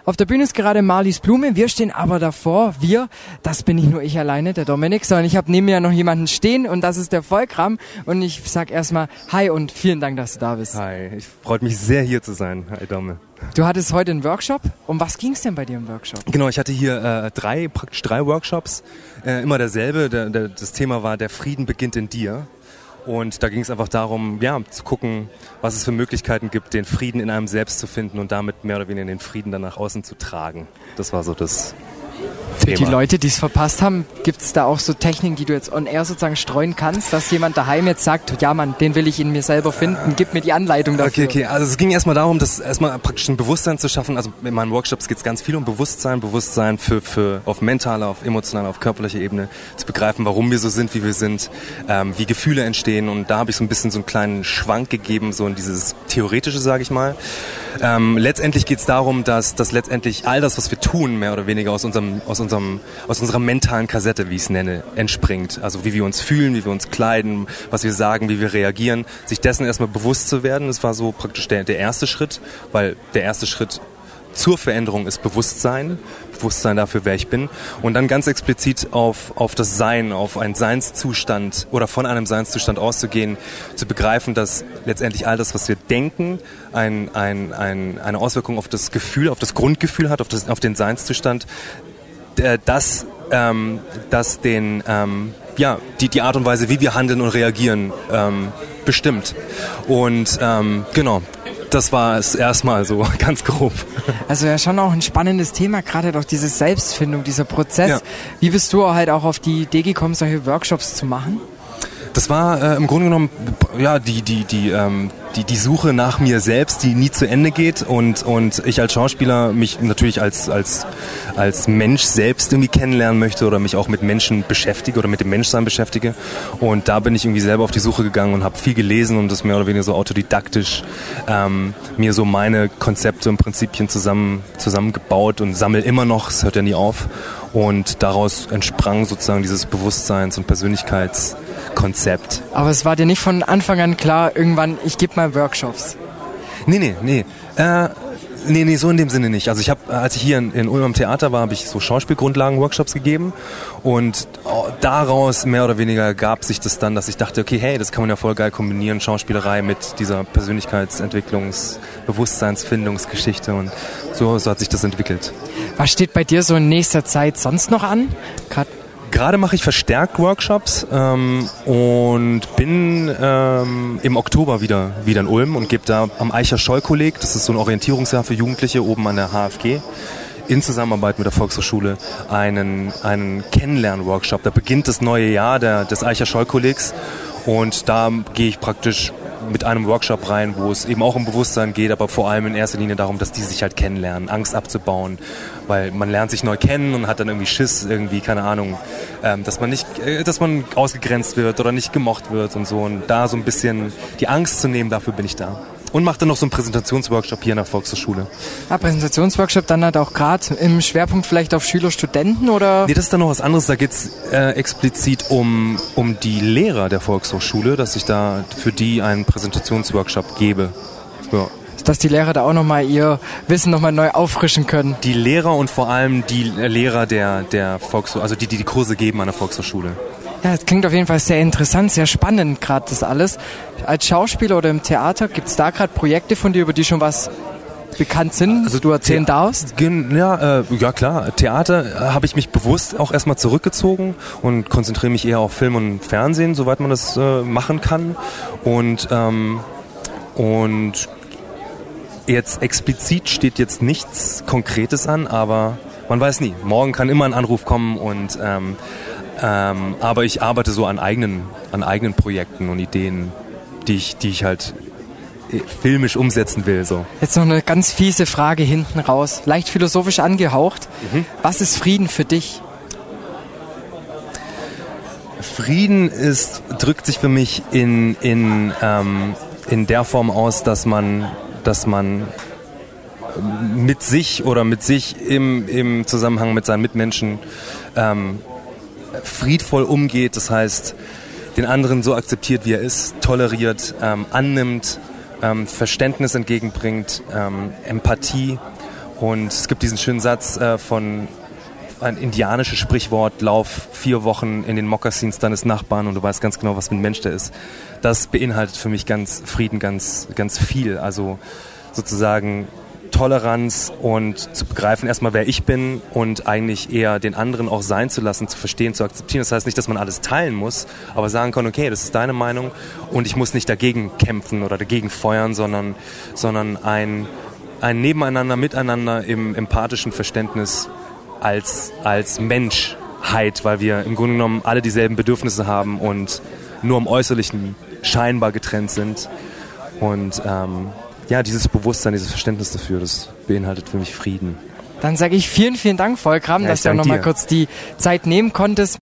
Auf der Bühne ist gerade Marlies Blume, wir stehen aber davor, das bin nicht nur ich alleine, der Dominik, sondern ich habe neben mir noch jemanden stehen und das ist der Volkram und ich sag erstmal Hi und vielen Dank, dass du da bist. Hi, ich freut mich sehr hier zu sein. Hi Domme. Du hattest heute einen Workshop. Um was ging es denn bei dir im Workshop? Genau, ich hatte hier praktisch drei Workshops, immer derselbe. Das Thema war, der Frieden beginnt in dir. Und da ging es einfach darum, zu gucken, was es für Möglichkeiten gibt, den Frieden in einem selbst zu finden und damit mehr oder weniger den Frieden dann nach außen zu tragen. Das war so das Für Thema. die Leute, die es verpasst haben, gibt es da auch so Techniken, die du jetzt on air sozusagen streuen kannst, dass jemand daheim jetzt sagt, ja Mann, den will ich in mir selber finden, gib mir die Anleitung dafür. Okay, also es ging erstmal darum, das erstmal praktisch ein Bewusstsein zu schaffen. Also in meinen Workshops geht es ganz viel um Bewusstsein für auf mentaler, auf emotionaler, auf körperlicher Ebene zu begreifen, warum wir so sind, wie wir sind, wie Gefühle entstehen, und da habe ich so ein bisschen so einen kleinen Schwank gegeben, so in dieses Theoretische, sage ich mal. Letztendlich geht es darum, dass letztendlich all das, was wir tun, mehr oder weniger aus unserer mentalen Kassette, wie ich es nenne, entspringt. Also wie wir uns fühlen, wie wir uns kleiden, was wir sagen, wie wir reagieren. Sich dessen erstmal bewusst zu werden, das war so praktisch der erste Schritt, weil der erste Schritt zur Veränderung ist Bewusstsein dafür, wer ich bin, und dann ganz explizit auf das Sein, auf einen Seinszustand oder von einem Seinszustand auszugehen, zu begreifen, dass letztendlich all das, was wir denken, eine Auswirkung auf das Gefühl, auf das Grundgefühl hat, auf den Seinszustand, die Art und Weise, wie wir handeln und reagieren, bestimmt. Und genau. Das war es erstmal so, ganz grob. Also ja, schon auch ein spannendes Thema, gerade doch diese Selbstfindung, dieser Prozess. Ja. Wie bist du halt auch auf die Idee gekommen, solche Workshops zu machen? Das war im Grunde genommen die Suche nach mir selbst, die nie zu Ende geht, und ich als Schauspieler mich natürlich als Mensch selbst irgendwie kennenlernen möchte oder mich auch mit Menschen beschäftige oder mit dem Menschsein beschäftige, und da bin ich irgendwie selber auf die Suche gegangen und habe viel gelesen und das mehr oder weniger so autodidaktisch mir so meine Konzepte und Prinzipien zusammengebaut und sammle immer noch, es hört ja nie auf, und daraus entsprang sozusagen dieses Bewusstseins- und Persönlichkeitskonzept. Aber es war dir nicht von Anfang an klar, irgendwann, ich gebe mal Workshops? Nee, so in dem Sinne nicht. Also als ich hier in Ulm am Theater war, habe ich so Schauspielgrundlagen-Workshops gegeben, und daraus mehr oder weniger gab sich das dann, dass ich dachte, okay, hey, das kann man ja voll geil kombinieren, Schauspielerei mit dieser Persönlichkeitsentwicklungs-, Bewusstseinsfindungsgeschichte, und so hat sich das entwickelt. Was steht bei dir so in nächster Zeit sonst noch an? Gerade mache ich verstärkt Workshops und bin im Oktober wieder in Ulm und gebe da am Eicher-Scholl-Kolleg, das ist so ein Orientierungsjahr für Jugendliche oben an der HFG, in Zusammenarbeit mit der Volkshochschule einen Kennenlern-Workshop. Da beginnt das neue Jahr des Eicher-Scholl-Kollegs, und da gehe ich praktisch mit einem Workshop rein, wo es eben auch um Bewusstsein geht, aber vor allem in erster Linie darum, dass die sich halt kennenlernen, Angst abzubauen, weil man lernt sich neu kennen und hat dann irgendwie Schiss, irgendwie, keine Ahnung, dass man ausgegrenzt wird oder nicht gemocht wird und so, und da so ein bisschen die Angst zu nehmen, dafür bin ich da. Und mache dann noch so einen Präsentationsworkshop hier in der Volkshochschule. Ja, Präsentationsworkshop dann halt auch gerade im Schwerpunkt vielleicht auf Schüler, Studenten, oder? Nee, das ist dann noch was anderes. Da geht's explizit um die Lehrer der Volkshochschule, dass ich da für die einen Präsentationsworkshop gebe. Ja. Dass die Lehrer da auch nochmal ihr Wissen nochmal neu auffrischen können. Die Lehrer und vor allem die Lehrer der Volkshochschule, also die Kurse geben an der Volkshochschule. Ja, das klingt auf jeden Fall sehr interessant, sehr spannend gerade das alles. Als Schauspieler oder im Theater, gibt es da gerade Projekte von dir, über die schon was bekannt sind, also du erzählen darfst? Ja, klar. Theater habe ich mich bewusst auch erstmal zurückgezogen und konzentriere mich eher auf Film und Fernsehen, soweit man das machen kann. Und jetzt explizit steht jetzt nichts Konkretes an, aber man weiß nie. Morgen kann immer ein Anruf kommen, und aber ich arbeite so an eigenen Projekten und Ideen, die ich halt filmisch umsetzen will. So. Jetzt noch eine ganz fiese Frage hinten raus, leicht philosophisch angehaucht. Was ist Frieden für dich? Frieden drückt sich für mich in der Form aus, dass man mit sich im Zusammenhang mit seinen Mitmenschen friedvoll umgeht, das heißt, den anderen so akzeptiert, wie er ist, toleriert, annimmt, Verständnis entgegenbringt, Empathie Und es gibt diesen schönen Satz von ein indianisches Sprichwort, lauf 4 Wochen in den Mokassins deines Nachbarn und du weißt ganz genau, was für ein Mensch der ist. Das beinhaltet für mich Frieden ganz viel. Also sozusagen Toleranz und zu begreifen erstmal, wer ich bin und eigentlich eher den anderen auch sein zu lassen, zu verstehen, zu akzeptieren. Das heißt nicht, dass man alles teilen muss, aber sagen kann, okay, das ist deine Meinung und ich muss nicht dagegen kämpfen oder dagegen feuern, sondern ein Nebeneinander, Miteinander im empathischen Verständnis als Menschheit, weil wir im Grunde genommen alle dieselben Bedürfnisse haben und nur im Äußerlichen scheinbar getrennt sind. Und dieses Bewusstsein, dieses Verständnis dafür, das beinhaltet für mich Frieden. Dann sage ich vielen, vielen Dank, Volkram, dass du nochmal kurz die Zeit nehmen konntest.